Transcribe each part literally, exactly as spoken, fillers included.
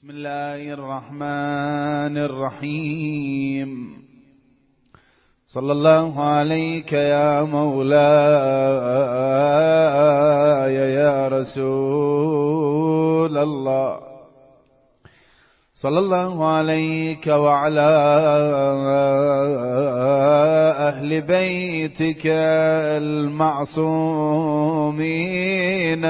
بسم الله الرحمن الرحيم. صلى الله عليك يا مولاي يا رسول الله، صلى الله عليك وعلى أهل بيتك المعصومين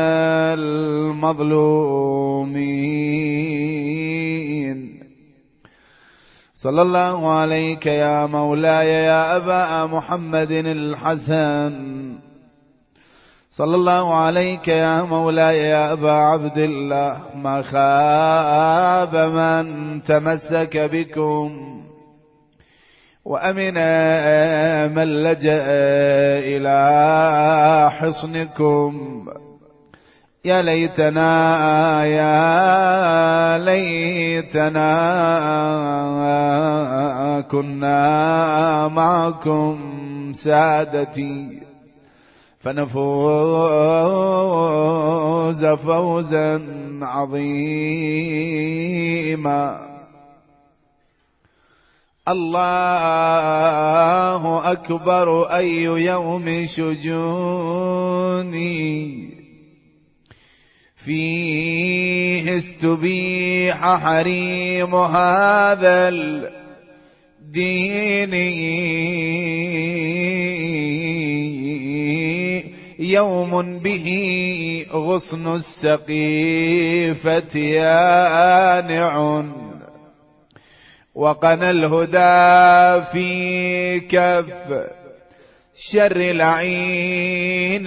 المظلومين. صلى الله عليك يا مولاي يا أبا محمد الحسن، صلى الله عليك يا مولاي يا أبا عبد الله. ما خاب من تمسك بكم وأمن من لجأ إلى حصنكم. يا ليتنا يا ليتنا كنا معكم سادتي فنفوز فوزا عظيما. الله أكبر أي يوم شجوني فيه استبيح حريم هذا الدين، يوم به غصن السقيفة يانع وقنا الهدى في كف شر العين،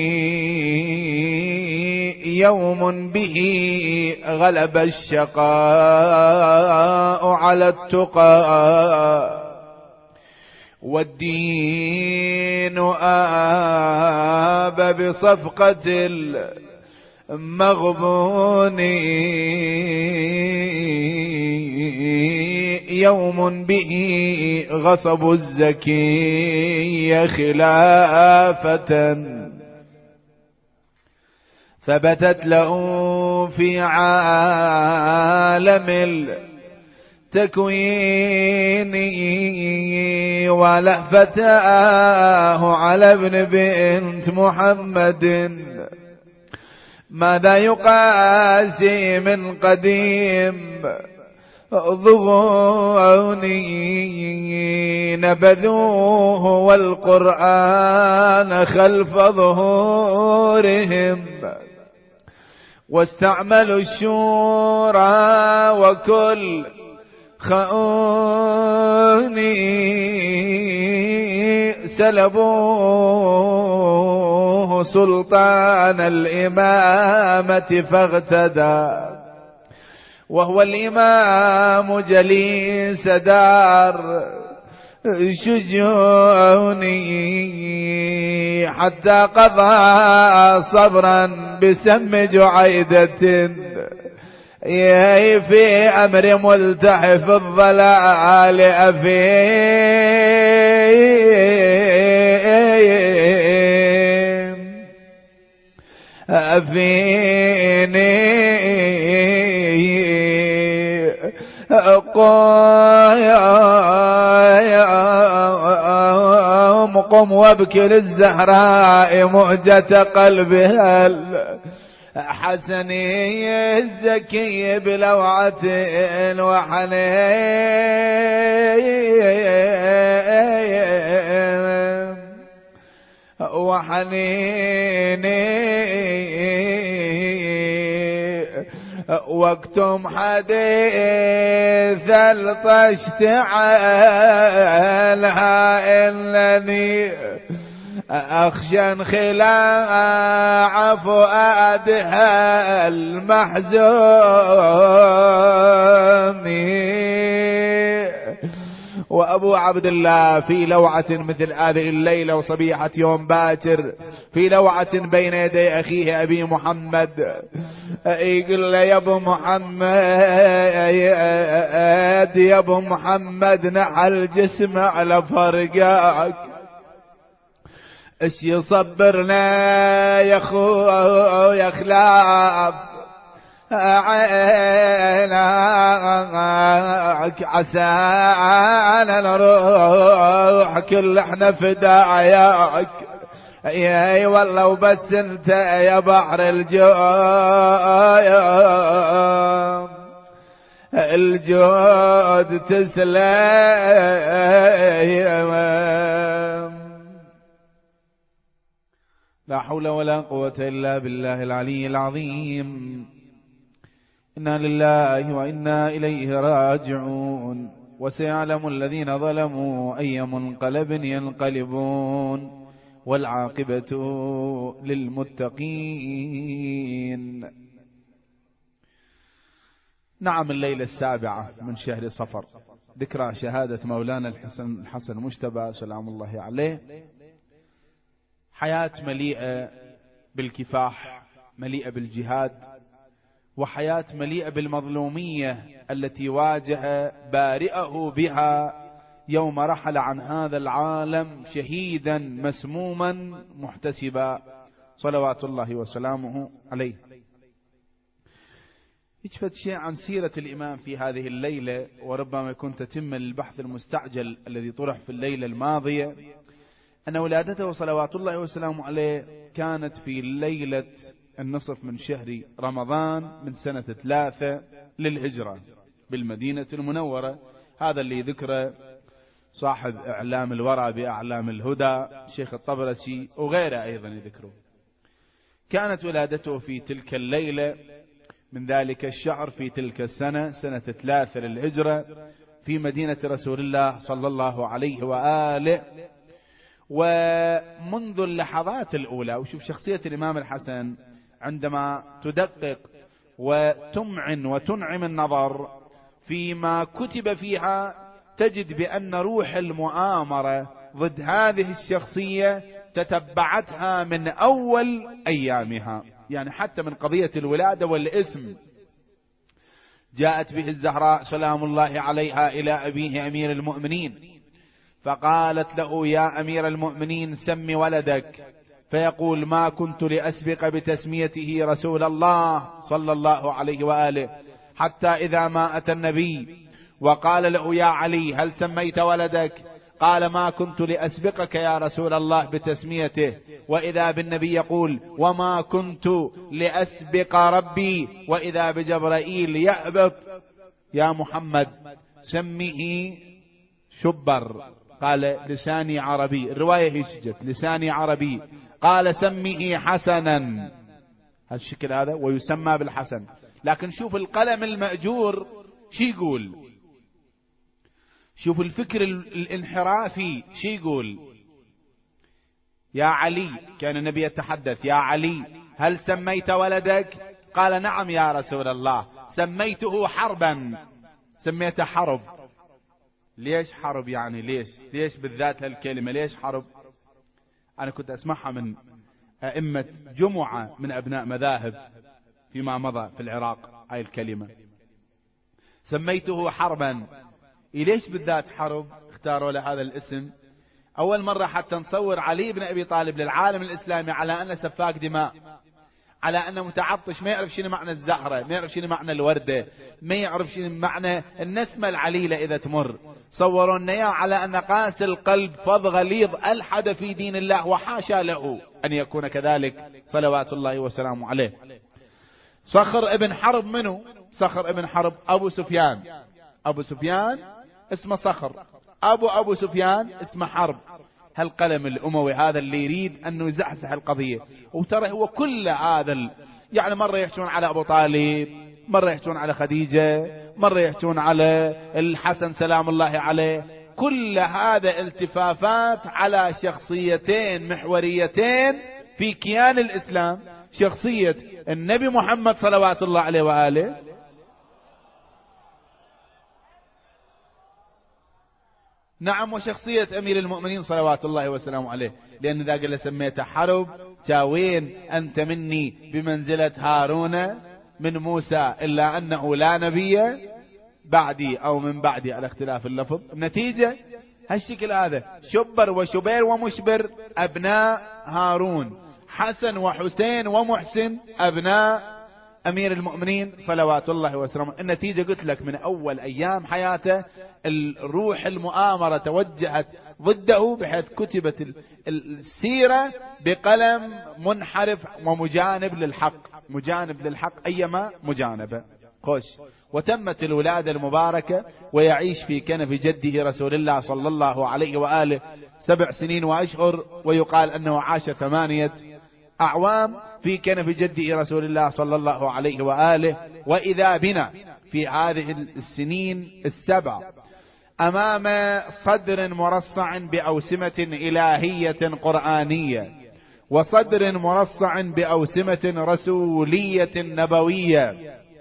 يوم به غلب الشقاء على التقى والدين آب بصفقة المغبون، يوم به غصب الزكي خلافة ثبتت له في عالم التكوين، ولهفتاه على ابن بنت محمد. ماذا يقاسي من قديم ظهوني، نبذوه والقرآن خلف ظهورهم، واستعملوا الشورى وكل خوني، سلبوه سلطان الإمامة فاغتدى، وهو الإمام جليس دار شجوني، حتى قضى صبرا بسم جعيدة في أمر ملتحف الضلال أفين أفيني قم قم وابكي للزهراء مهجة قلبها الحسني الزكي بلوعة وحنين وحنيني، واكتم حديث الطشت عنها إنني أخشى انخلاع فؤادها المحزون. وأبو عبد الله في لوعة مثل هذه الليلة وصبيحة يوم باكر، في لوعة بين يدي أخيه أبي محمد، يقول له يا أبو محمد يا أبو محمد نحل جسم على فرقاك، ايش يصبرنا يا اخو يا خلاف عينك عسى أن نروح كل احنا فداياك اي والله وبس انت يا بحر الجود الجود تسلم. لا حول ولا قوة إلا بالله العلي العظيم. إنا لله وإنا إليه راجعون. وسيعلم الذين ظلموا أي منقلب ينقلبون والعاقبة للمتقين. نعم، الليلة السابعة من شهر صفر، ذكرى شهادة مولانا الحسن الحسن المجتبى سلام الله عليه. حياة مليئة بالكفاح، مليئة بالجهاد، وحياة مليئة بالمظلومية التي واجه بارئه بها يوم رحل عن هذا العالم شهيدا مسموما محتسبا صلوات الله وسلامه عليه. يجفت شيء عن سيرة الإمام في هذه الليلة، وربما يكون تتم البحث المستعجل الذي طرح في الليلة الماضية، أن ولادته صلوات الله وسلامه عليه كانت في ليلة النصف من شهر رمضان من سنة ثلاثة للهجرة بالمدينة المنورة. هذا اللي ذكره صاحب إعلام الورى بأعلام الهدى شيخ الطبرسي وغيره أيضا يذكره. كانت ولادته في تلك الليلة من ذلك الشهر في تلك السنة سنة ثلاثة للهجرة في مدينة رسول الله صلى الله عليه وآله. ومنذ اللحظات الأولى، وشوف شخصية الإمام الحسن عندما تدقق وتمعن وتنعم النظر فيما كتب فيها تجد بأن روح المؤامرة ضد هذه الشخصية تتبعتها من أول أيامها، يعني حتى من قضية الولادة والاسم. جاءت به الزهراء سلام الله عليها إلى أبيه أمير المؤمنين فقالت له يا أمير المؤمنين سم ولدك، فيقول ما كنت لأسبق بتسميته رسول الله صلى الله عليه وآله، حتى إذا ما أتى النبي وقال له يا علي هل سميت ولدك؟ قال ما كنت لأسبقك يا رسول الله بتسميته، وإذا بالنبي يقول وما كنت لأسبق ربي، وإذا بجبرائيل يهبط يا محمد سمه شبر، قال لساني عربي، الرواية هشجت لساني عربي، قال سمه حسنا، هالشكل هذا ويسمى بالحسن. لكن شوف القلم المأجور شي يقول، شوف الفكر الانحرافي شي يقول. يا علي، كان النبي يتحدث يا علي هل سميت ولدك؟ قال نعم يا رسول الله سميته حربا، سميته حرب. ليش حرب يعني؟ ليش ليش بالذات هالكلمة؟ ليش حرب؟ أنا كنت أسمعها من أئمة جمعة من أبناء مذاهب فيما مضى في العراق هاي الكلمة، سميته حربا. ليش بالذات حرب اختاروا له هذا الاسم؟ أول مرة حتى نصور علي بن أبي طالب للعالم الإسلامي على أنه سفاك دماء، على أنه متعطش، ما يعرف شنو معنى الزهرة، ما يعرف شنو معنى الوردة، ما يعرف شنو معنى النسمة العليلة إذا تمر. صوروا لنا إياه على أن قاس القلب فظ غليظ ألحد في دين الله، وحاشا له أن يكون كذلك صلوات الله وسلامه عليه. صخر ابن حرب منه؟ صخر ابن حرب أبو سفيان، أبو سفيان اسمه صخر، أبو أبو سفيان اسمه حرب. هالقلم الأموي هذا اللي يريد أنه يزحزح القضية. وترى هو كل هذا ال... يعني مرة يحجون على أبو طالب، مرة يحجون على خديجة، مرة يحجون على الحسن سلام الله عليه. كل هذا التفافات على شخصيتين محوريتين في كيان الإسلام، شخصية النبي محمد صلوات الله عليه وآله، نعم، وشخصية أمير المؤمنين صلوات الله وسلامه عليه. لأن إذا قال سميته حرب تاوين أنت مني بمنزلة هارون من موسى، إلا أنه لا نبي بعدي أو من بعدي على اختلاف اللفظ. النتيجة هالشكل هذا، شبر وشبير ومشبر أبناء هارون، حسن وحسين ومحسن أبناء أمير المؤمنين صلوات الله وسلامه. النتيجة قلت لك من أول أيام حياته الروح المؤامرة توجهت ضده، بحيث كتبت السيرة بقلم منحرف ومجانب للحق، مجانب للحق أيما مجانبة. خوش. وتمت الولادة المباركة، ويعيش في كنف جده رسول الله صلى الله عليه وآله سبع سنين وأشهر، ويقال أنه عاش ثمانية أعوام في كنف جده رسول الله صلى الله عليه وآله. وإذا بنا في هذه السنين السبع أمام صدر مرصع بأوسمة إلهية قرآنية، وصدر مرصع بأوسمة رسولية نبوية،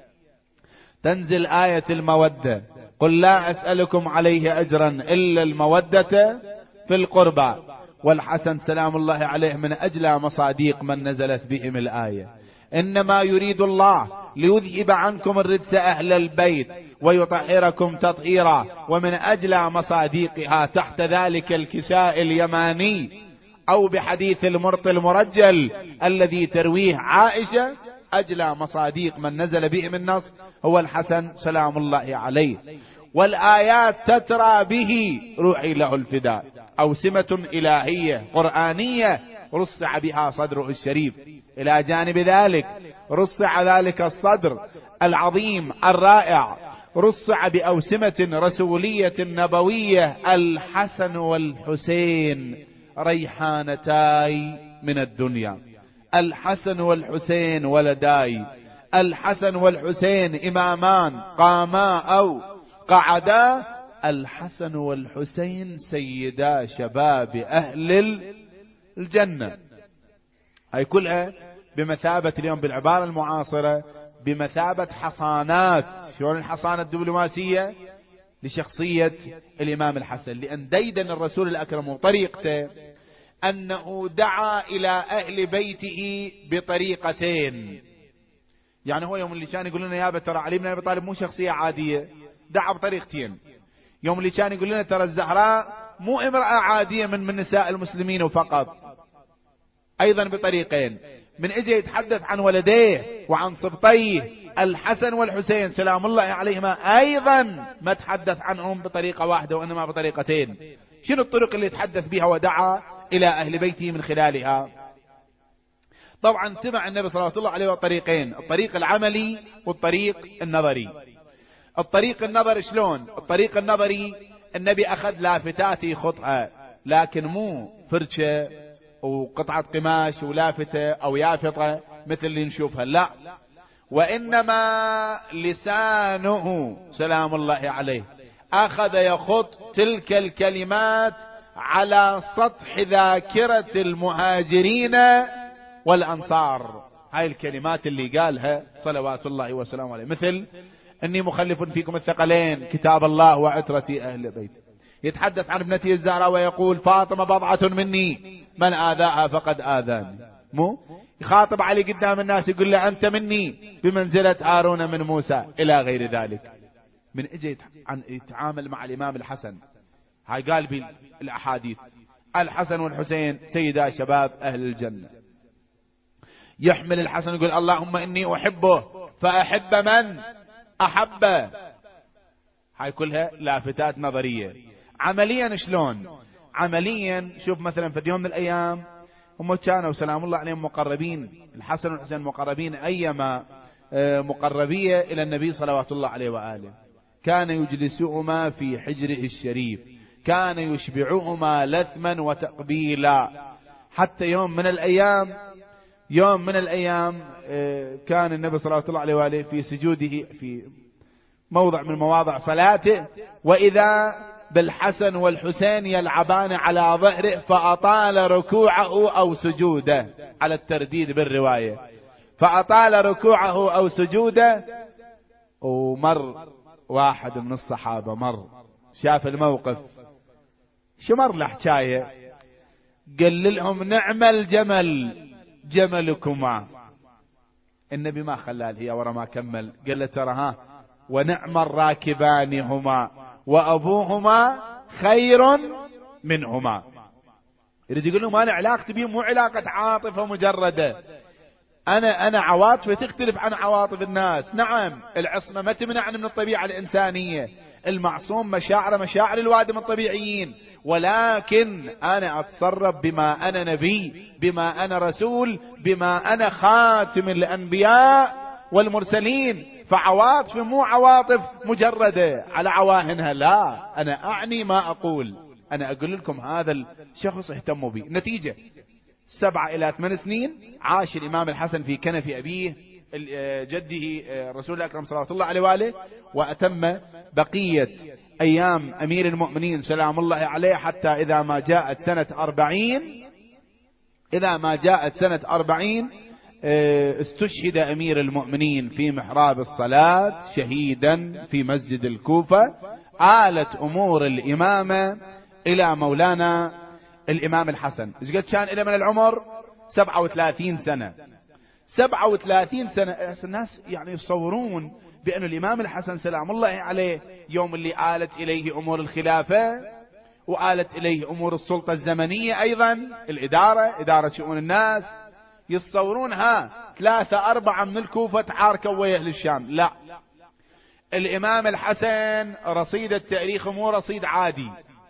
تنزل آية المودة: قل لا أسألكم عليه أجرا إلا المودة في القربى. والحسن سلام الله عليه من أجل مصاديق من نزلت بهم الآية: إنما يريد الله ليذهب عنكم الرجس أهل البيت ويطهركم تطهيرا. ومن أجل مصاديقها تحت ذلك الكساء اليماني، أو بحديث المرط المرجل الذي ترويه عائشة، أجل مصاديق من نزل بهم النص هو الحسن سلام الله عليه. والآيات تترى به روحي له الفداء، أوسمة إلهية قرآنية رصع بها صدره الشريف. إلى جانب ذلك رصع ذلك الصدر العظيم الرائع، رصع بأوسمة رسولية نبوية: الحسن والحسين ريحانتاي من الدنيا. الحسن والحسين ولداي، الحسن والحسين إمامان قاما أو قعدا، الحسن والحسين سيدا شباب أهل الجنة. هاي كلها بمثابة اليوم بالعبارة المعاصرة بمثابة حصانات. شلون الحصانة الدبلوماسية لشخصية الإمام الحسن؟ لأن ديدن الرسول الأكرم وطريقته أنه دعا إلى أهل بيته بطريقتين. يعني هو يوم اللي كان يقول لنا يا ترى علي بن أبي طالب مو شخصية عادية، دعا بطريقتين. يوم اللي كان يقول لنا ترى الزهراء مو امرأة عادية من من نساء المسلمين وفقط، أيضا بطريقين. من اجى يتحدث عن ولديه وعن سبطيه الحسن والحسين سلام الله عليهما، أيضا ما تحدث عنهم بطريقة واحدة وإنما بطريقتين. شنو الطرق اللي يتحدث بها ودعا إلى أهل بيته من خلالها؟ طبعا تبع النبي صلى الله عليه وسلم طريقين: الطريق العملي والطريق النظري. الطريق النظري شلون؟ الطريق النظري النبي أخذ لافتات يخطها، لكن مو فرشة وقطعة قماش ولافتة أو يافطة مثل اللي نشوفها، لا، وإنما لسانه سلام الله عليه أخذ يخط تلك الكلمات على سطح ذاكرة المهاجرين والأنصار. هاي الكلمات اللي قالها صلوات الله وسلامه عليه، مثل: إني مخلف فيكم الثقلين كتاب الله وعترتي أهل بيت. يتحدث عن ابنته الزهراء ويقول: فاطمة بضعة مني من آذاها فقد آذاني. مو يخاطب علي قدام الناس يقول له أنت مني بمنزلة هارون من موسى، إلى غير ذلك. من اجى يتعامل مع الإمام الحسن، هاي قال بالأحاديث: الحسن والحسين سيدا شباب أهل الجنة. يحمل الحسن يقول: اللهم إني أحبه فأحب من أحبه. هاي كلها لافتات نظرية. عمليا شلون؟ عمليا شوف مثلا في يوم من الأيام هم كانوا سلام الله عليهم مقربين، الحسن والحسين مقربين أيما مقربية إلى النبي صلوات الله عليه وآله. كان يجلسهما في حجره الشريف، كان يشبعهما لثما وتقبيلا. حتى يوم من الأيام يوم من الأيام كان النبي صلى الله عليه وآله في سجوده في موضع من مواضع صلاته، وإذا بالحسن والحسين يلعبان على ظهره فأطال ركوعه أو سجوده، على الترديد بالرواية، فأطال ركوعه أو سجوده. ومر واحد من الصحابة، مر شاف الموقف، شمر له حكاية، قال لهم: نعم الجمل جملكما. النبي ما خلال هي ورا ما كمل، قال له: ترى ها، ونعم الراكبان هما وأبوهما خير منهما. يريد يقول له: ما أنا علاقتي بهم مو علاقة عاطفة مجردة، أنا أنا عواطفي تختلف عن عواطف الناس. نعم العصمة ما تمنعني من الطبيعة الإنسانية، المعصوم مشاعر مشاعر الوادم الطبيعيين، ولكن أنا أتصرف بما أنا نبي، بما أنا رسول، بما أنا خاتم الأنبياء والمرسلين. فعواطف مو عواطف مجردة على عواهنها، لا، أنا أعني ما أقول. أنا أقول لكم هذا الشخص اهتموا به. نتيجة سبعة إلى ثمان سنين عاش الإمام الحسن في كنف أبيه جده رسول الله الأكرم صلى الله عليه وآله، وأتم بقية أيام أمير المؤمنين سلام الله عليه حتى إذا ما جاءت سنة أربعين إذا ما جاءت سنة أربعين استشهد أمير المؤمنين في محراب الصلاة شهيدا في مسجد الكوفة. آلت أمور الإمامة إلى مولانا الإمام الحسن. إيش قد كان إلى من العمر؟ سبعة وثلاثين سنة. سبعة وثلاثين سنة. الناس يعني يصورون بأن الإمام الحسن سلام الله عليه يوم اللي آلت إليه أمور الخلافة وآلت إليه أمور السلطة الزمنية أيضا، الإدارة، إدارة شؤون الناس، يتصورونها ثلاثة أربعة من الكوفة تعاركوا ويا أهل الشام. لا، الإمام الحسن رصيد التاريخ مو رصيد عادي،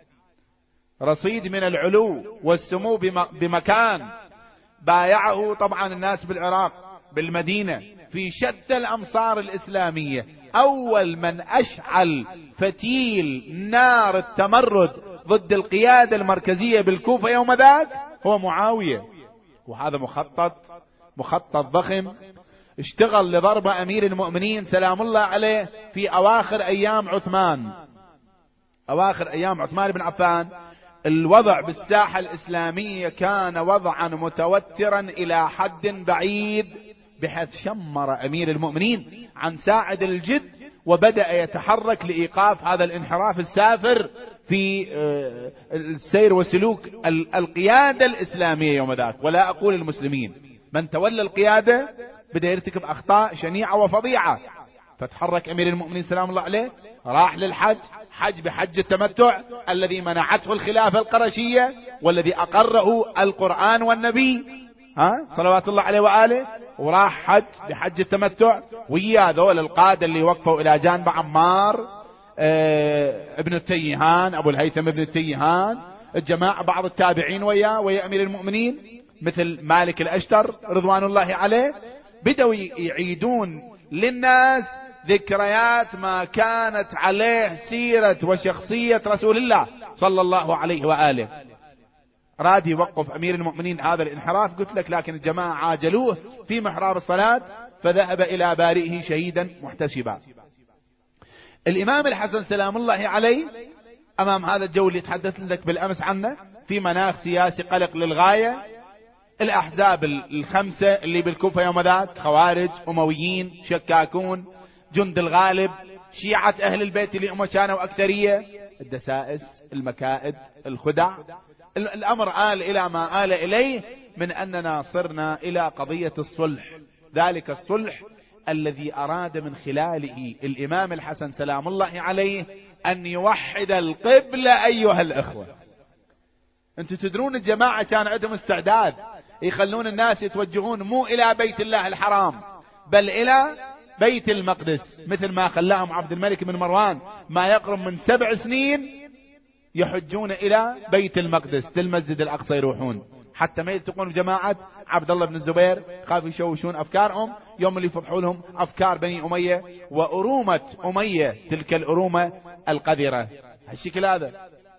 رصيد من العلو والسمو بمكان. بايعه طبعا الناس بالعراق، بالمدينة، في شتى الأمصار الإسلامية. أول من أشعل فتيل نار التمرد ضد القيادة المركزية بالكوفة يوم ذاك هو معاوية. وهذا مخطط مخطط ضخم اشتغل لضرب أمير المؤمنين سلام الله عليه في أواخر أيام عثمان أواخر أيام عثمان بن عفان. الوضع بالساحة الإسلامية كان وضعا متوترا إلى حد بعيد، بحيث شمر أمير المؤمنين عن ساعد الجد وبدأ يتحرك لإيقاف هذا الانحراف السافر في السير وسلوك القيادة الإسلامية يوم ذاك، ولا أقول المسلمين. من تولى القيادة بدأ يرتكب أخطاء شنيعة وفظيعة. فتحرك أمير المؤمنين سلام الله عليه، راح للحج، حج بحج التمتع الذي منعته الخلافة القرشية والذي أقره القرآن والنبي ها صلوات الله عليه وآله، وراح حج بحج التمتع ويا ذول القادة اللي وقفوا إلى جانب عمار اه ابن التيهان، أبو الهيثم ابن التيهان، الجماعة بعض التابعين ويا ويا أمير المؤمنين مثل مالك الأشتر رضوان الله عليه. بدأوا يعيدون للناس ذكريات ما كانت عليه سيرة وشخصية رسول الله صلى الله عليه وآله. راد يوقف أمير المؤمنين هذا الانحراف، قلت لك، لكن الجماعة عاجلوه في محراب الصلاة فذهب إلى بارئه شهيدا محتسبا. الإمام الحسن سلام الله عليه أمام هذا الجو اللي تحدثت لك بالأمس عنه، في مناخ سياسي قلق للغاية. الأحزاب الخمسة اللي بالكوفة يوم ذاك، خوارج، أمويين، شكاكون، جند الغالب، شيعة أهل البيت اللي هم كانوا أكثرية، الدسائس، المكائد، الخدع. الأمر آل إلى ما آل إليه من أننا صرنا إلى قضية الصلح، ذلك الصلح الذي أراد من خلاله الإمام الحسن سلام الله عليه أن يوحد القبلة. أيها الأخوة، أنتم تدرون الجماعة كان عندهم استعداد يخلون الناس يتوجهون مو إلى بيت الله الحرام بل إلى بيت المقدس، مثل ما خلاهم عبد الملك بن مروان ما يقرب من سبع سنين يحجون إلى بيت المقدس، للمسجد الأقصى يروحون، حتى ما يلتقون بجماعة عبد الله بن الزبير، خافوا يشوشون أفكارهم يوم اللي يفضحوا لهم أفكار بني أمية وأرومة أمية، تلك الأرومة القذرة. هالشكل هذا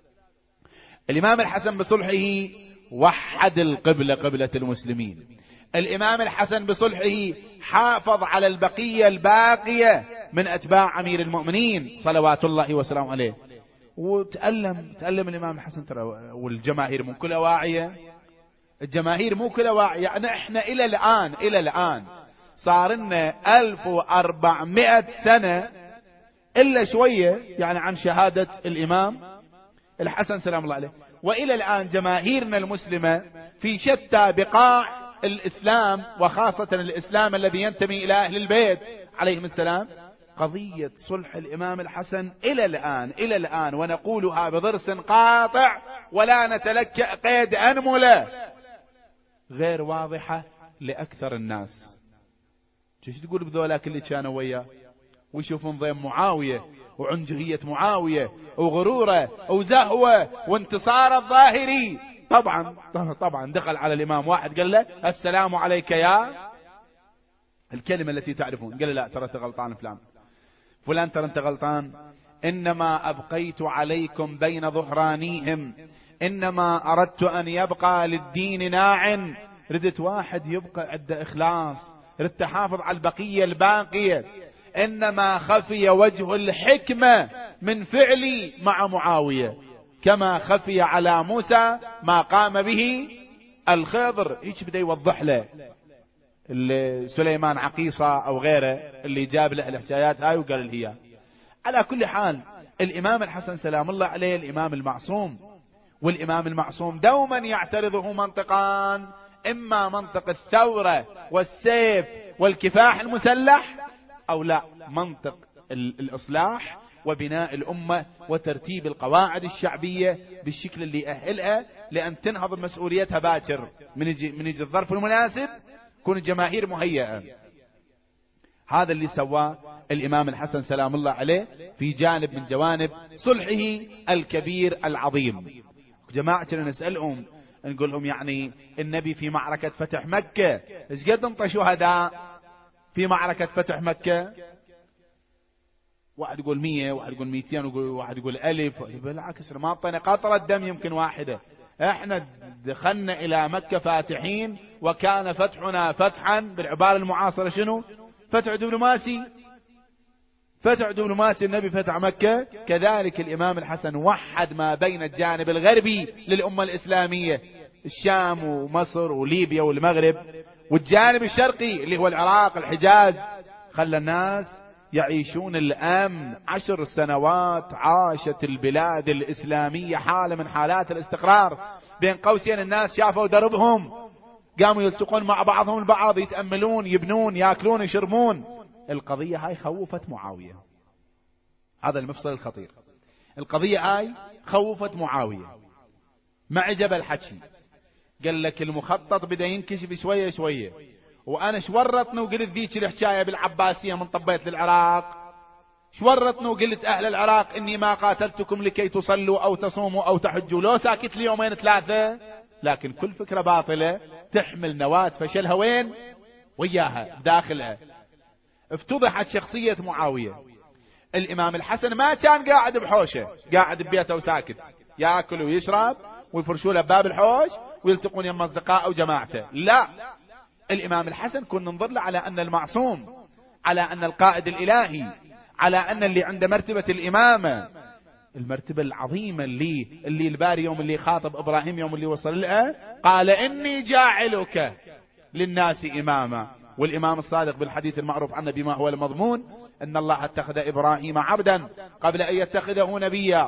الإمام الحسن بصلحه وحد القبلة، قبلة المسلمين. الإمام الحسن بصلحه حافظ على البقية الباقية من أتباع أمير المؤمنين صلوات الله وسلامه عليه. وتألم تألم الإمام الحسن ترى، والجماهير مو كلها واعية، الجماهير مو كلها واعية. يعني احنا إلى الآن إلى الآن صار لنا ألف وأربعمائة سنة إلا شوية يعني عن شهادة الإمام الحسن سلام الله عليه، وإلى الآن جماهيرنا المسلمة في شتى بقاع الإسلام، وخاصة الإسلام الذي ينتمي إلى أهل البيت عليهم السلام، قضية صلح الإمام الحسن إلى الآن إلى الآن ونقولها بضرس قاطع ولا نتلكأ قيد أنملة، غير واضحة لأكثر الناس. شو تقول بذولاك اللي كانوا وياه ويشوفون ضيم معاوية وعنجهية معاوية وغروره وزهوة وانتصار الظاهري؟ طبعا طبعا دخل على الإمام واحد قال له السلام عليك يا الكلمة التي تعرفون، قال له لا ترى انت غلطان فلان فلان ترى انت غلطان، إنما أبقيت عليكم بين ظهرانيهم، إنما أردت أن يبقى للدين ناع، ردت واحد يبقى عنده إخلاص، ردت تحافظ على البقية الباقية، إنما خفي وجه الحكمة من فعلي مع معاوية كما خفي على موسى ما قام به الخضر. هيك بدأ يوضح له سليمان عقيصة أو غيره اللي جاب له الحكايات هاي وقال هي. على كل حال الإمام الحسن سلام الله عليه الإمام المعصوم، والإمام المعصوم دوما يعترضه منطقان، إما منطق الثورة والسيف والكفاح المسلح، أو لا منطق الإصلاح وبناء الأمة وترتيب القواعد الشعبية بالشكل اللي يأهلها لأن تنهض مسؤوليتها باكر من يجي, من يجي الظرف المناسب تكون الجماهير مهيئة. هذا اللي سواه الإمام الحسن سلام الله عليه في جانب من جوانب صلحه الكبير العظيم. جماعة نسألهم نقول لهم يعني النبي في معركة فتح مكة ايش قد انطى شهداء في معركة فتح مكة؟ واحد يقول مية، واحد يقول ميتين، واحد يقول ألف. بالعكس ما اعطينا قطرة دم يمكن واحدة. احنا دخلنا الى مكة فاتحين وكان فتحنا فتحا بالعبارة المعاصرة شنو؟ فتح دبلوماسي. فتح دبلوماسي النبي فتح مكة. كذلك الإمام الحسن وحد ما بين الجانب الغربي للأمة الإسلامية الشام ومصر وليبيا والمغرب، والجانب الشرقي اللي هو العراق الحجاز، خلى الناس يعيشون الأمن. عشر سنوات عاشت البلاد الإسلامية حالة من حالات الاستقرار. بين قوسين الناس شافوا دربهم، قاموا يلتقون مع بعضهم البعض، يتأملون، يبنون، ياكلون، يشربون. القضية هاي خوفت معاوية. هذا المفصل الخطير. القضية هاي خوفت معاوية. ما عجب الحكي، قال لك المخطط بدأ ينكشف شوية شوية، وانا شورطنا وقلت ذيك الحكاية بالعباسية من طبيت للعراق، شورطنا وقلت اهل العراق اني ما قاتلتكم لكي تصلوا او تصوموا او تحجوا، لو ساكت لي يومين ثلاثة. لكن كل فكرة باطلة تحمل نواة فشلها وين؟ وياها داخلها. افتضحت شخصية معاوية. الامام الحسن ما كان قاعد بحوشه، قاعد ببيته وساكت، ياكل ويشرب ويفرشوا له باب الحوش ويلتقون يم اصدقائه وجماعته. لا، الامام الحسن كنا ننظر له على ان المعصوم، على ان القائد الالهي، على ان اللي عنده مرتبة الامامة، المرتبة العظيمة اللي اللي الباري يوم اللي خاطب ابراهيم يوم اللي وصل لها قال اني جاعلك للناس اماما. والامام الصادق بالحديث المعروف عنه بما هو المضمون ان الله اتخذ ابراهيم عبدا قبل ان يتخذه نبيا،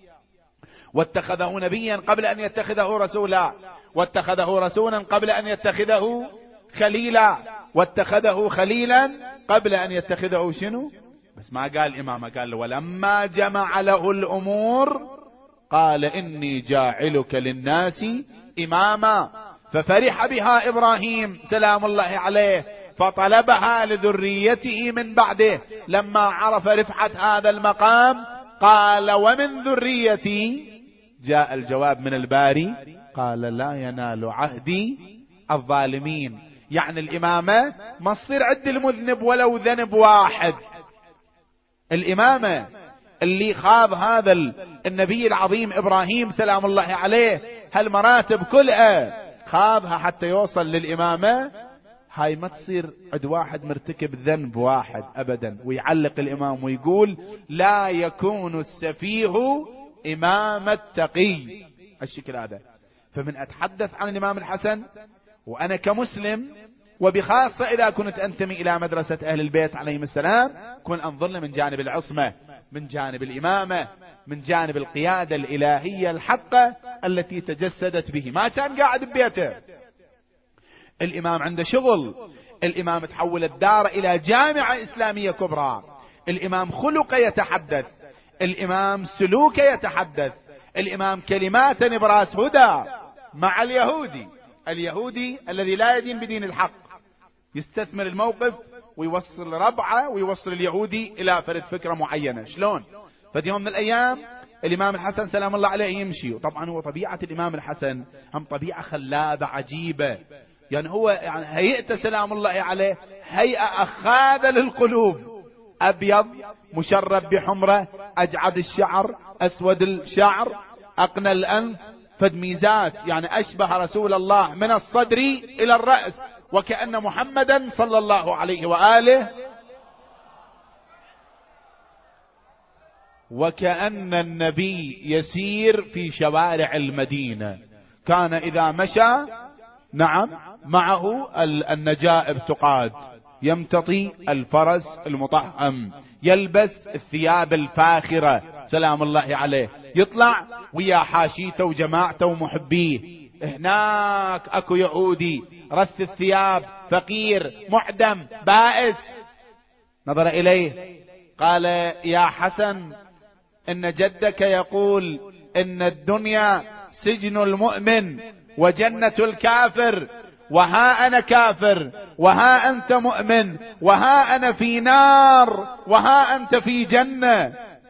واتخذه نبيا قبل ان يتخذه رسولا، واتخذه رسولا قبل ان يتخذه خليلا، واتخذه خليلا قبل ان يتخذه شنو؟ بس ما قال امامه، قال ولما جمع له الامور قال اني جاعلك للناس اماما. ففرح بها ابراهيم سلام الله عليه فطلبها لذريته من بعده. لما عرف رفعة هذا المقام قال ومن ذريتي؟ جاء الجواب من الباري قال لا ينال عهدي الظالمين. يعني الامامة ما تصير عد المذنب ولو ذنب واحد. الامامة اللي خاض هذا النبي العظيم ابراهيم سلام الله عليه هالمراتب كلها خاضها حتى يوصل للامامة، هاي ما تصير عد واحد مرتكب ذنب واحد ابدا. ويعلق الامام ويقول لا يكون السفيه امام التقي. الشكل هذا. فمن اتحدث عن الامام الحسن وانا كمسلم، وبخاصة اذا كنت انتمي الى مدرسة اهل البيت عليهم السلام، كن انظر من جانب العصمة، من جانب الامامة، من جانب القيادة الالهية الحقة التي تجسدت به. ما كان قاعد ببيته، الامام عنده شغل، الامام تحول الدار الى جامعة اسلامية كبرى، الامام خلق يتحدث، الامام سلوك يتحدث، الامام كلمات براس هدى مع اليهودي، اليهودي الذي لا يدين بدين الحق، يستثمر الموقف ويوصل ربعه ويوصل اليهودي الى فرد فكرة معينة. شلون؟ فدي يوم من الايام الامام الحسن سلام الله عليه يمشي، وطبعا هو طبيعة الامام الحسن هم طبيعة خلابة عجيبة، يعني هو يعني هيئته سلام الله عليه هيئة اخاذة للقلوب، ابيض مشرب بحمرة، اجعد الشعر، اسود الشعر، اقنى الانف، فد ميزات يعني اشبه رسول الله من الصدر الى الرأس، وكأن محمدا صلى الله عليه وآله وكأن النبي يسير في شوارع المدينة. كان إذا مشى نعم معه النجائب تقاد، يمتطي الفرس المطعم، يلبس الثياب الفاخرة سلام الله عليه، يطلع ويا حاشيته وجماعته ومحبيه. هناك اكو يهودي رث الثياب، فقير معدم بائس، نظر اليه قال: يا حسن، ان جدك يقول ان الدنيا سجن المؤمن وجنة الكافر، وها انا كافر، وها انت مؤمن، وها انا في نار، وها انت في جنة.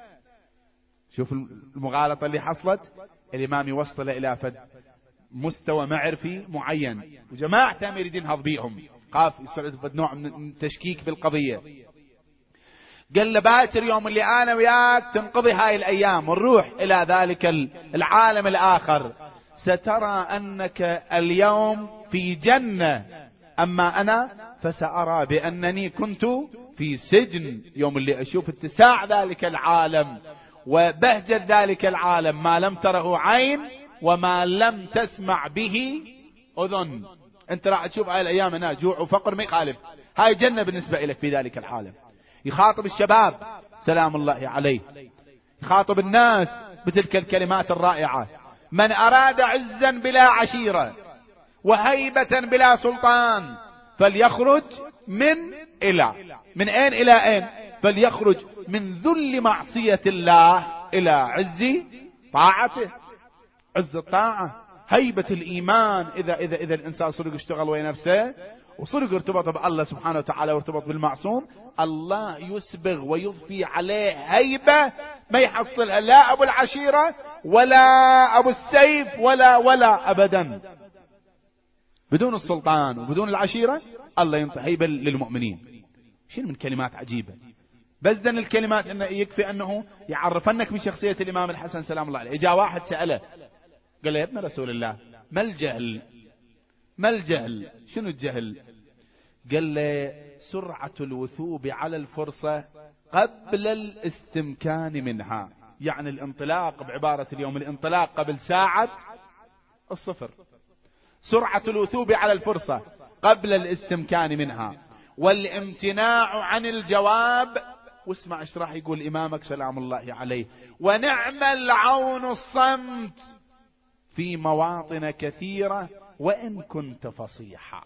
شوف المغالطة اللي حصلت، الامام يوصل الى فد مستوى معرفي معين، وجماعة يريدين ينهض بيهم، خاف يصير نوع من التشكيك في القضية. قال له: باكر يوم اللي انا وياك تنقضي هاي الايام ونروح الى ذلك العالم الاخر، سترى انك اليوم في جنة، اما انا فسأرى بانني كنت في سجن. يوم اللي اشوف اتساع ذلك العالم وبهجة ذلك العالم، ما لم تره عين وما لم تسمع به اذن. انت راح تشوف هاي الايام هنا جوع وفقر ما يخالف، هاي جنة بالنسبة لك في ذلك العالم. يخاطب الشباب سلام الله عليه، يخاطب الناس بتلك الكلمات الرائعة: من اراد عزا بلا عشيرة وهيبة بلا سلطان فليخرج من الى من اين الى اين؟ فليخرج من ذل معصية الله الى عز طاعته. عز الطاعة، هيبة الايمان. اذا اذا اذا الانسان صدق اشتغل ويا نفسه وصدق ارتبط بالله سبحانه وتعالى وارتبط بالمعصوم، الله يسبغ ويضفي عليه هيبة ما يحصلها لا ابو العشيرة ولا ابو السيف ولا ولا ابدا. بدون السلطان وبدون العشيرة الله ينطي هيبة للمؤمنين. شنو من كلمات عجيبة. بس دن الكلمات انه يكفي انه يعرفنك بشخصية الامام الحسن سلام الله عليه. اجا واحد سأله قال له: يا ابن رسول الله، ما الجهل؟ ما الجهل؟ شنو الجهل؟ قال له: سرعة الوثوب على الفرصة قبل الاستمكان منها. يعني الانطلاق، بعبارة اليوم الانطلاق قبل ساعة الصفر. سرعة الوثوب على الفرصة قبل الاستمكان منها، والامتناع عن الجواب. واسمع ايش راح يقول امامك سلام الله عليه: ونعم العون الصمت في مواطن كثيرة وان كنت فصيحا.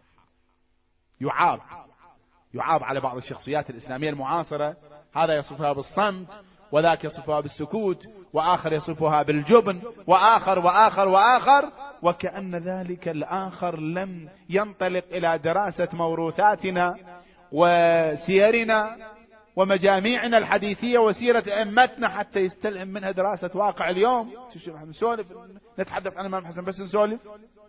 يعاب يعاب على بعض الشخصيات الإسلامية المعاصرة، هذا يصفها بالصمت، وذاك يصفها بالسكوت، وآخر يصفها بالجبن، وآخر وآخر وآخر، وكأن ذلك الآخر لم ينطلق إلى دراسة موروثاتنا وسيرنا ومجاميعنا الحديثية وسيرة أئمتنا حتى يستلهم منها دراسة واقع اليوم. نسولف نتحدث عن الإمام الحسن بس نسولف،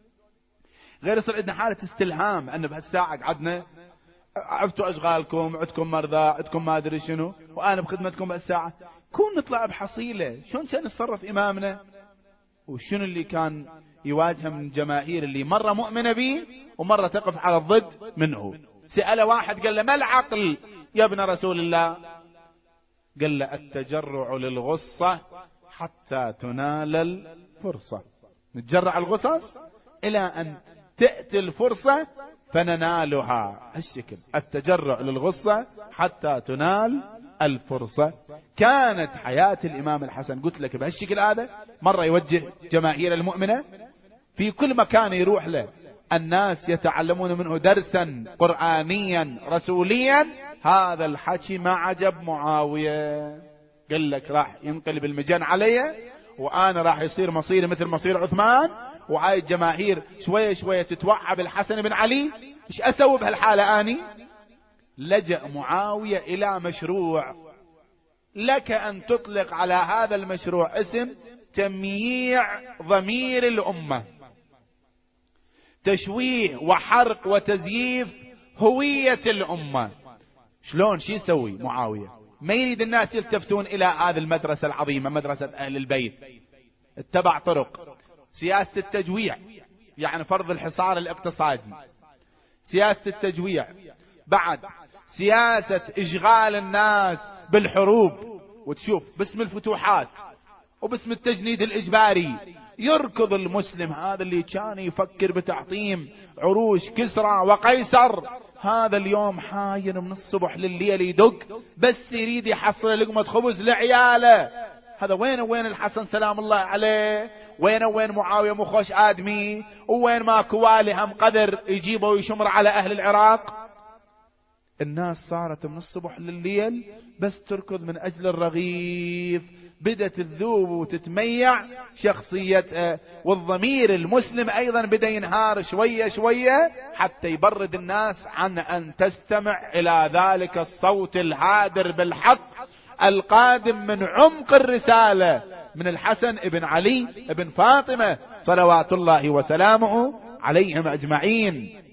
غير يصير عندنا حالة استلهام أن بهالساعة قعدنا عفتوا أشغالكم، عندكم مرضى، عندكم ما أدري شنو، وأنا بخدمتكم بهالساعة. كون نطلع بحصيلة شلون كان يتصرف إمامنا، وشنو اللي كان يواجه من الجماهير اللي مرة مؤمنة به ومرة تقف على الضد منه. سأل واحد قال له: ما العقل يا ابن رسول الله؟ قال له: التجرع للغصة حتى تنال الفرصة. نتجرع الغصص إلى أن تأتي الفرصة فننالها. هالشكل التجرع للغصة حتى تنال الفرصة. كانت حياة الإمام الحسن قلت لك بهالشكل هذا. مرة يوجه جماهير المؤمنة في كل مكان يروح له، الناس يتعلمون منه درسا قرآنيا رسوليا. هذا الحكي ما عجب معاوية، قال لك راح ينقلب المجان علي وأنا راح يصير مصيري مثل مصير عثمان. وهاي الجماهير شوية شوية تتوعى بالحسن بن علي ايش اسوي بهالحالة اني؟ لجأ معاوية الى مشروع، لك ان تطلق على هذا المشروع اسم تمييع ضمير الامة، تشويه وحرق وتزييف هوية الامة. شلون؟ شو يسوي معاوية؟ ما يريد الناس يلتفتون الى هذه المدرسة العظيمة، مدرسة اهل البيت. اتبع طرق سياسة التجويع، يعني فرض الحصار الاقتصادي، سياسة التجويع، بعد سياسة اشغال الناس بالحروب، وتشوف باسم الفتوحات وباسم التجنيد الاجباري يركض المسلم هذا اللي كان يفكر بتعظيم عروش كسرى وقيصر، هذا اليوم حاير من الصبح لليل يدق بس يريد يحصل لقمة خبز لعياله. هذا وين وين الحسن سلام الله عليه؟ وين وين معاوية مخوش آدمي؟ وين ماكو والي هم قدر يجيبه ويشمر على أهل العراق؟ الناس صارت من الصبح لليل بس تركض من أجل الرغيف، بدت تذوب وتتميع شخصيتها، والضمير المسلم أيضا بدا ينهار شوية شوية حتى يبرد الناس عن أن تستمع إلى ذلك الصوت الهادر بالحق القادم من عمق الرسالة من الحسن ابن علي ابن فاطمة صلوات الله وسلامه عليهم أجمعين.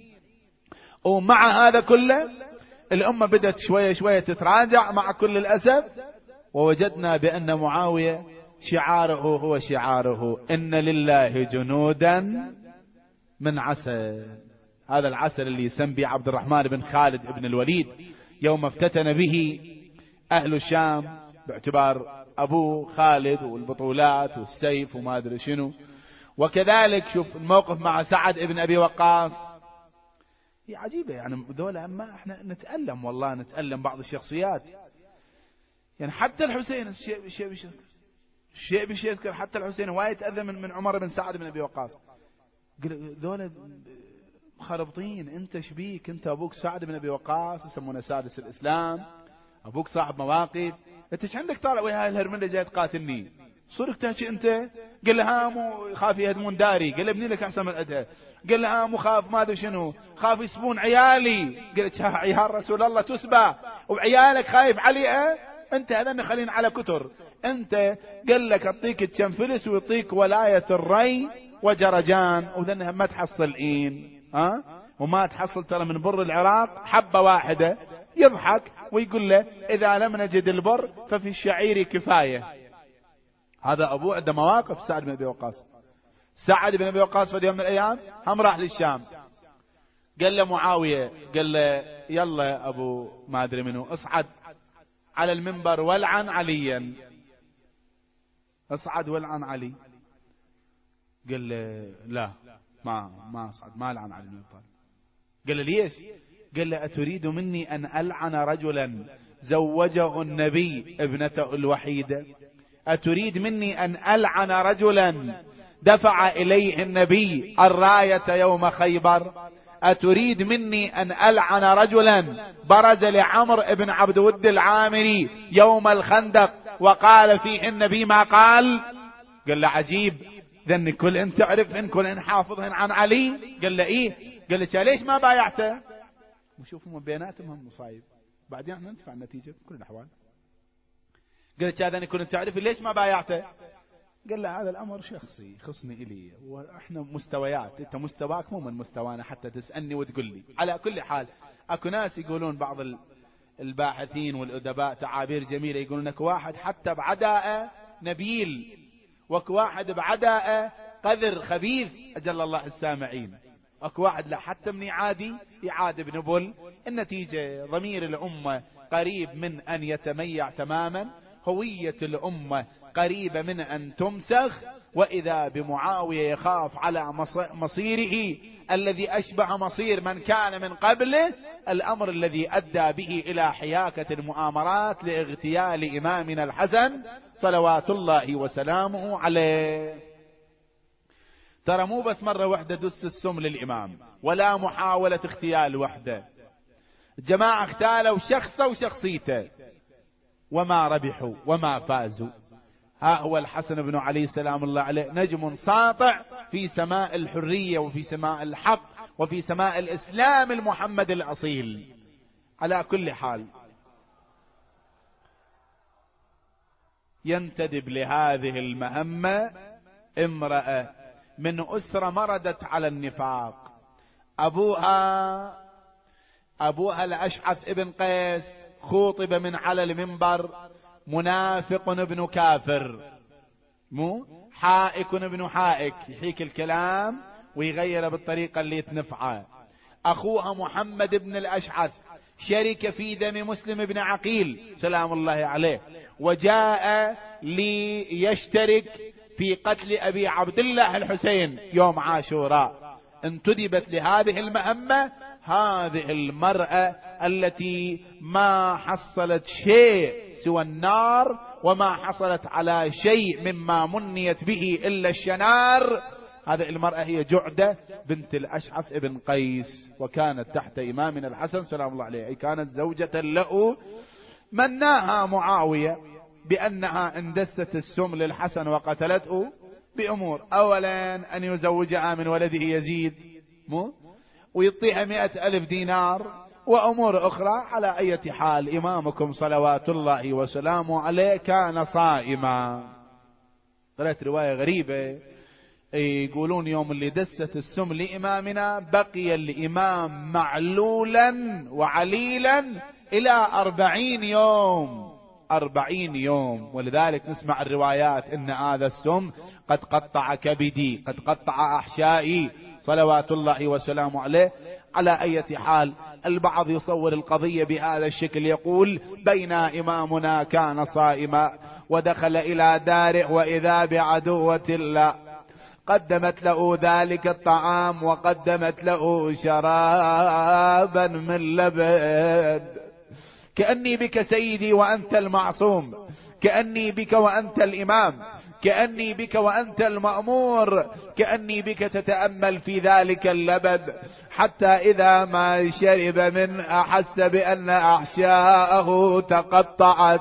ومع هذا كله الأمة بدأت شوية شوية تتراجع مع كل الأسف، ووجدنا بأن معاوية شعاره هو شعاره إن لله جنودا من عسل. هذا العسل اللي يسمى عبد الرحمن بن خالد بن الوليد يوم افتتن به أهل الشام باعتبار أبو خالد والبطولات والسيف وما أدري شنو. وكذلك شوف الموقف مع سعد بن أبي وقاص، هي عجيبة يعني دولة. أما احنا نتألم والله، نتألم بعض الشخصيات. يعني حتى الحسين الشيء الشيء بيذكر الشيء بيذكر حتى الحسين وايد تأذى من من عمر بن سعد بن أبي وقاص. دولة مخربطين. انت شبيك؟ انت ابوك سعد بن أبي وقاص يسمونه سادس الإسلام، ابوك صاحب مواقف، انت ايش عندك طالع ويا هاي الهرمله جاي تقاتلني؟ صورك تحكي انت؟ قال له ها مو خاف يهدمون داري، قال له ابني لك احسن من ادها، قال له ها مو خاف ما ادري شنو، خاف يسبون عيالي، قلت ها عيال رسول الله تسبى وعيالك خايف عليه؟ انت هذا خلينا على كتر. انت قال لك اعطيك التنفلس ويعطيك ولايه الري وجرجان، وذنها ما تحصل إين ها وما تحصل ترى من بر العراق حبه واحده. يضحك ويقول له إذا لم نجد البر ففي الشعير كفاية. هذا أبوه عنده مواقف. سعد بن أبي وقاص سعد بن أبي وقاص في يوم من الأيام هم راح للشام، قال له معاوية، قال له يلا أبو ما أدري منه اصعد على المنبر والعن عليا، اصعد والعن علي. قال له لا ما ما اصعد، ما العن علي. قال له ليش؟ قال له أتريد مني أن ألعن رجلا زوجه النبي ابنته الوحيدة؟ أتريد مني أن ألعن رجلا دفع إليه النبي الراية يوم خيبر؟ أتريد مني أن ألعن رجلا برز لعمر ابن عبد ود العامري يوم الخندق وقال فيه النبي ما قال؟ قال له عجيب، ذن كل انت تعرفهن كل ان حافظهن عن علي؟ قال له ايه. قال له ليش ما بايعته؟ وشوفوا بيناتهم هم مصايب، بعدين احنا ندفع النتيجة بكل الأحوال. قلت هذا أنا كنت تعرف ليش ما بايعته؟ قال له هذا الأمر شخصي خصني إلي، وإحنا مستويات، أنت مستواك مو من مستوانا حتى تسألني وتقول لي. على كل حال أكو ناس يقولون بعض الباحثين والأدباء تعابير جميلة، يقولون لك واحد حتى بعداء نبيل، وك واحد بعداء قذر خبيث أجل الله السامعين، اكو واحد لا حتى من عادي يعاد ابن بل. النتيجة ضمير الأمة قريب من أن يتميع تماما، هوية الأمة قريبة من أن تمسخ، وإذا بمعاوية يخاف على مصيره الذي أشبه مصير من كان من قبله، الأمر الذي أدى به إلى حياكة المؤامرات لاغتيال إمامنا الحسن صلوات الله وسلامه عليه. ترى مو بس مرة واحدة دس السم للإمام، ولا محاولة اغتيال وحده، الجماعة اغتالوا شخصه وشخصيته وما ربحوا وما فازوا. ها هو الحسن بن علي سلام الله عليه نجم ساطع في سماء الحرية وفي سماء الحق وفي سماء الإسلام المحمد الأصيل. على كل حال ينتدب لهذه المهمة امرأة من أسرة مردت على النفاق. أبوها أبوها الأشعث ابن قيس خوطب من على المنبر منافق ابن كافر، مو حائك ابن حائك، يحيك الكلام ويغير بالطريقة اللي تنفعه. أخوها محمد بن الأشعث شرك في دم مسلم بن عقيل سلام الله عليه، وجاء ليشترك في قتل أبي عبد الله الحسين يوم عاشوراء. انتدبت لهذه المهمة هذه المرأة التي ما حصلت شيء سوى النار، وما حصلت على شيء مما منيت به إلا الشنار. هذه المرأة هي جعدة بنت الأشعث ابن قيس، وكانت تحت إمامنا الحسن سلام الله عليه، كانت زوجة له. مناها معاوية بأنها اندست السم للحسن وقتلته بأمور، أولا أن يزوجها من ولده يزيد مو ويعطيها مئة ألف دينار، وأمور أخرى. على أي حال إمامكم صلوات الله وسلامه عليه كان صائما. قرأت رواية غريبة يقولون يوم اللي دست السم لإمامنا بقي الإمام معلولا وعليلا إلى أربعين يوم أربعين يوم. ولذلك نسمع الروايات إن هذا السم قد قطع كبدي، قد قطع أحشائي صلوات الله وسلامه عليه. على أي حال البعض يصور القضية بهذا الشكل، يقول بين إمامنا كان صائما ودخل إلى داره وإذا بعدوة الله قدمت له ذلك الطعام وقدمت له شرابا من لبن. كأني بك سيدي وأنت المعصوم، كأني بك وأنت الإمام، كأني بك وأنت المأمور، كأني بك تتأمل في ذلك اللبن، حتى إذا ما شرب من أحس بأن أحشاءه تقطعت.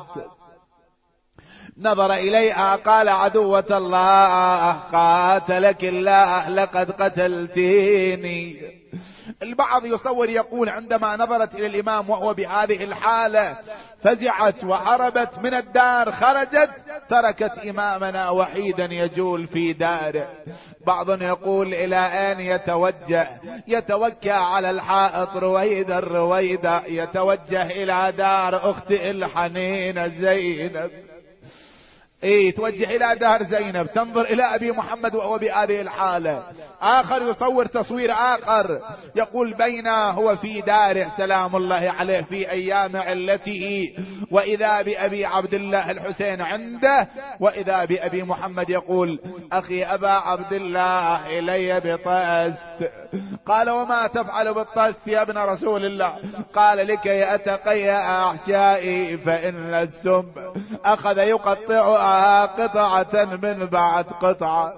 نظر إليها قال عدوة الله قاتلك الله لقد قتلتيني. البعض يصور يقول عندما نظرت إلى الإمام وهو بهذه الحالة فزعت وهربت من الدار، خرجت تركت إمامنا وحيدا يجول في داره. بعض يقول إلى أين يتوجه؟ يتوكى على الحائط رويدا رويدا، يتوجه إلى دار أخته الحنينة زينب. ايه توجه الى دار زينب، تنظر الى ابي محمد وهو بهذه الحالة. اخر يصور تصوير اخر يقول بين هو في داره سلام الله عليه في ايام علته، واذا بابي عبد الله الحسين عنده، واذا بابي محمد يقول اخي ابا عبد الله الي بطست. قال وما تفعل بالطست يا ابن رسول الله؟ قال لكي اتقيأ احشائي فان السم اخذ يقطع قطعة من بعد قطعة.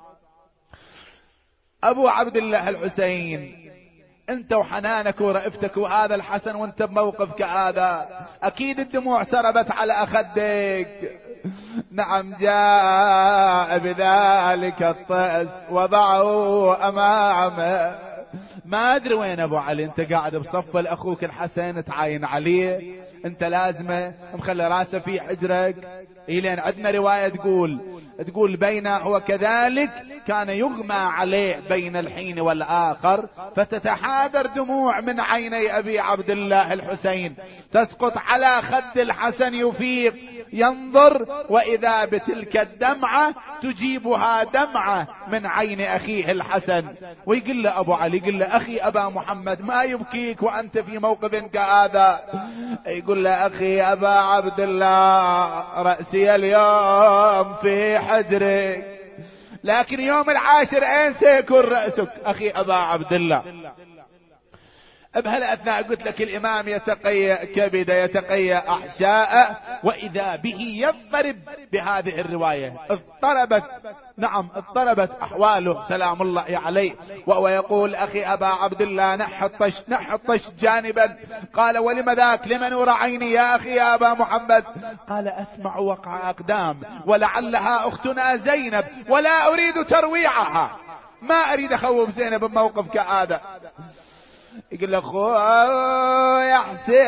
ابو عبد الله الحسين انت وحنانك ورأفتك وهذا الحسن وانت بموقفك هذا اكيد الدموع سربت على اخدك. نعم جاء بذلك الطأس وضعه امامه. ما ادري وين ابو علي، انت قاعد بصف الاخوك الحسن تعاين عليه، انت لازمه مخلي راسه في حجرك. إلين عندنا رواية تقول تقول بينه هو كذلك كان يغمى عليه بين الحين والآخر، فتتحادر دموع من عيني أبي عبد الله الحسين تسقط على خد الحسن، يفيق ينظر وإذا بتلك الدمعة تجيبها دمعة من عين أخيه الحسن. ويقول له أبو علي، يقول له أخي أبا محمد ما يبكيك وأنت في موقف كهذا؟ يقول له أخي أبا عبد الله رأسي اليوم في حجرك، لكن يوم العاشر أين سيكون رأسك أخي أبا عبد الله؟ بهالأثناء قلت لك الإمام يتقيأ كبد يتقيأ أحشاء، وإذا به يضطرب بهذه الرواية. اضطربت نعم اضطربت أحواله سلام الله عليه، وهو يقول أخي أبا عبد الله نح الطش نح الطش جانبا. قال ولم ذاك؟ لمن نور عيني يا أخي يا أبا محمد؟ قال أسمع وقع أقدام ولعلها أختنا زينب ولا أريد ترويعها. ما اريد اخوف زينب بموقف كهذا. يقول له خويا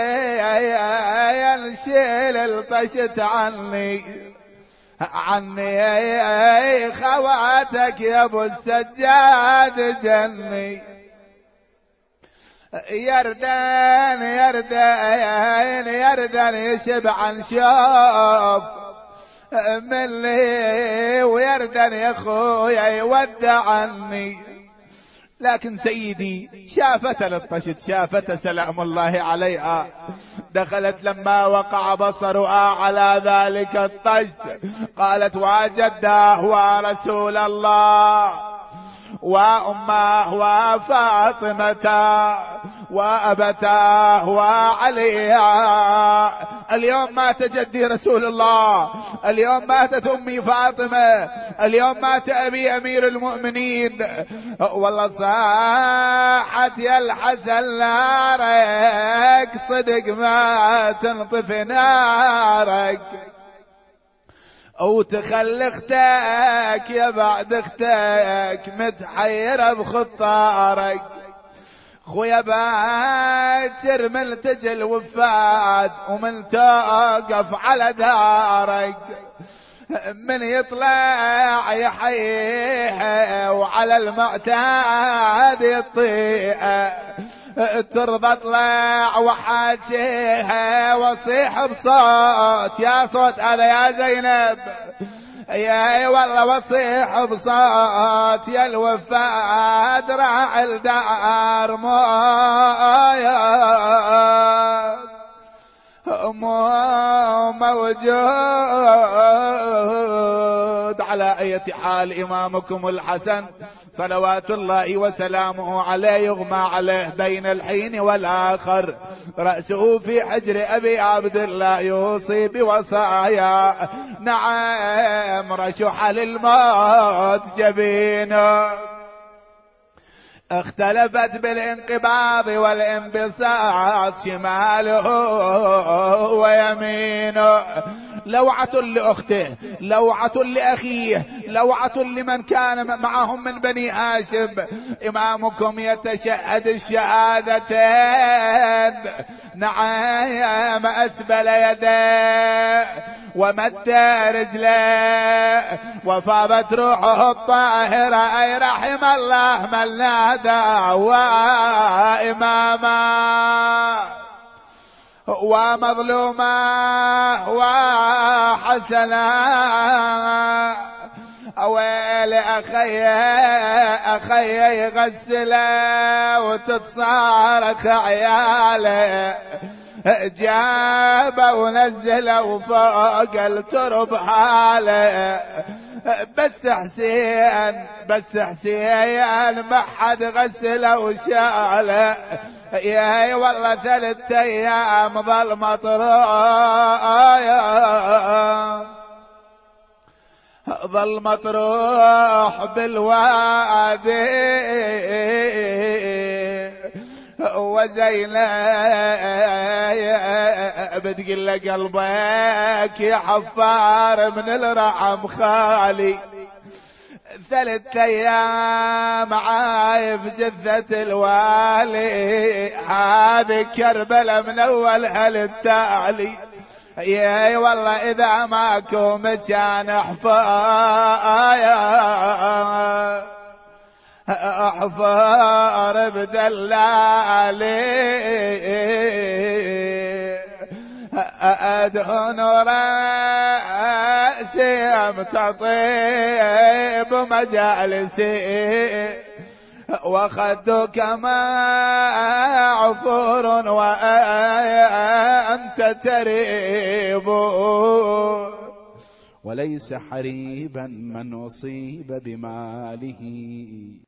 حسين شيل الطشت عني عني خواتك يا ابو السجاد جني. يردان يردان يردان يشبع شوف من لي ويردان يا خويا يودعني. لكن سيدي شافت للطشت، شافت سلام الله عليها، دخلت لما وقع بصرها على ذلك الطشت قالت وجداه ورسول الله وأماه وفاطمة وأبتاه وعليا. اليوم مات جدي رسول الله، اليوم ماتت أمي فاطمة، اليوم مات أبي أمير المؤمنين. والله صاحت يا الحسن نارك صدق ما تنطفي نارك، او تخلي اختك يا بعد اختك متحيرة بخطارك. خويا باكر من تجي الوفات ومن توقف على دارك، من يطلع يحييها وعلى المعتاد يطيئه، ترضى اطلع وحاجيها واصيح بصوت، يا صوت هذا يا زينب، يا والله واصيح بصوت يا الوفاد راعي الدار موجود مو موجود. على اية حال امامكم الحسن صلوات الله وسلامه عليه يغمى عليه بين الحين والآخر، رأسه في حجر أبي عبد الله يوصي بوصايا. نعم رشح للموت جبينه، اختلفت بالانقباض والانبساط شماله ويمينه. لوعة لأخته، لوعة لأخيه، لوعة لمن كان معهم من بني هاشم. إمامكم يتشهد الشهادتين. نعم أسبل يديه ومد رجله وفاضت روحه الطاهرة، أي رحم الله من نادى وإماما ومظلوما وحسنا. ويل أخي أخي يغسله وتتصارخ عياله، جابه ونزله فوق الترب حاله. بس حسين بس حسين ما حد غسله وشاله، يا والله ثلاث ايام ظل مطروح ظل مطروح بالوادي. وزينب بتقول له قلبك يا حفار من الرعم خالي، ثلاث ايام عايف جثة الوالي، هذه كربلة من اولها للتالي. يا والله اذا ماكو مكان حفار احفار بدلالي، ادهن راسي امتطيب مجالسي، وخدك ما عفور وانت تريب، وليس حريبا من اصيب بماله.